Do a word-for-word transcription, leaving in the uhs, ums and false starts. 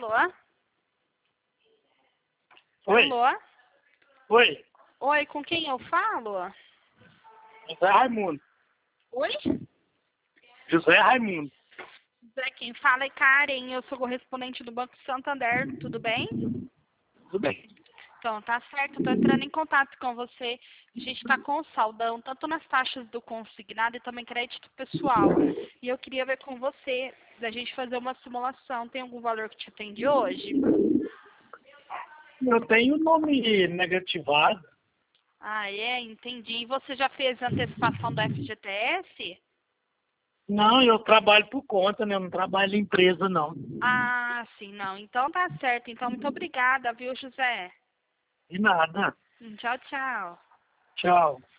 Alô? Oi. Alô? Oi. Oi, com quem eu falo? José Raimundo. Oi? José Raimundo. Zé, quem fala é Karen, eu sou correspondente do Banco Santander, tudo bem? Tudo bem. Então, tá certo, eu tô entrando em contato com você. A gente tá com o saldão, tanto nas taxas do consignado e também crédito pessoal. E eu queria ver com você, da gente fazer uma simulação. Tem algum valor que te atende hoje? Eu tenho o nome negativado. Ah, é? Entendi. E você já fez a antecipação do F G T S? Não, eu trabalho por conta, né? Eu não trabalho em empresa, não. Ah, sim, não. Então tá certo. Então, muito obrigada, viu, José? De nada. Hum, Tchau, tchau. Tchau.